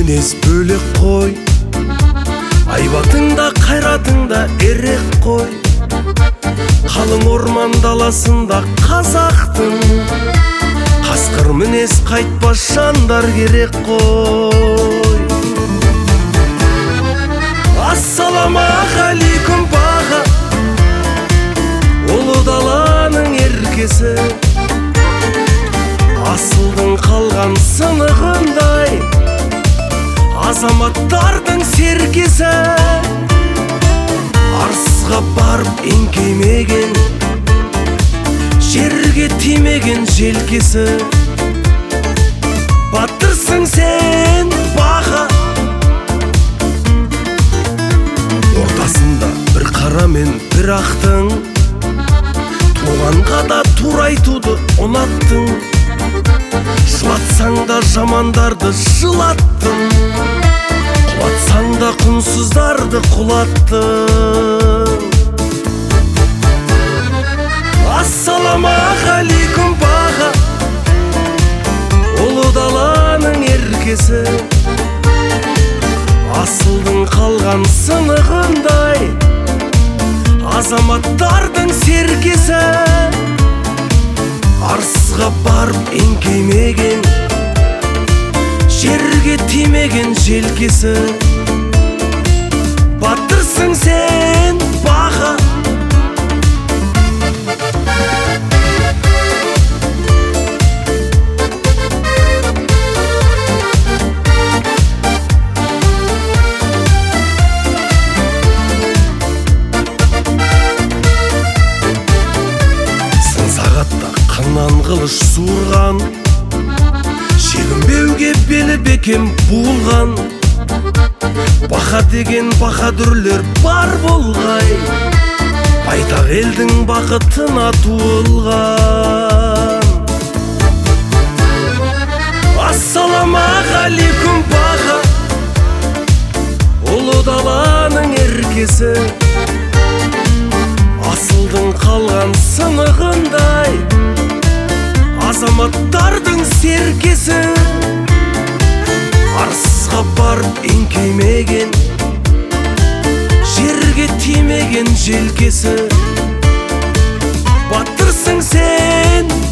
мінез бөлек қой, айбатыңда қайратыңда ерек қой. Қалың орман даласында қазақтың қасқыр мінез қайтпас жандар керек қой. Ассаламағалейкум баға, ұлы даланың еркесі, асылдың қалған сынығындай азаматтардың серкесі. Арсызға барып еңкеймеген, жерге тимеген желкесі. Батырсың сен баға, ортасында бір қара мен бір ақтың, туғанға да тура айтуды ұнаттың. Жылатсаң да жамандарды жылаттың, құлатсаң да құнсыздарды құлаттың. Ассаламағалейкум баға, ұлы даланың еркесі, асылдың қалған сынығындай азаматтардың серкесі. Арсызға барып еңкеймеген, жерге тимеген желкесі. Батырсың сен баға. Қынан қылыш суырған, шегінбеуге белі бекем буылған. Бақа деген баһадүрлер бар болғай, байтақ елдің бақытына туылған. Ассаламағалейкум баға, ұлы даланың еркесі, асылдың қалған сынығындай азаматтардың серкесі. Арсызға барып еңкеймеген, жерге тимеген желкесі. Батырсың сен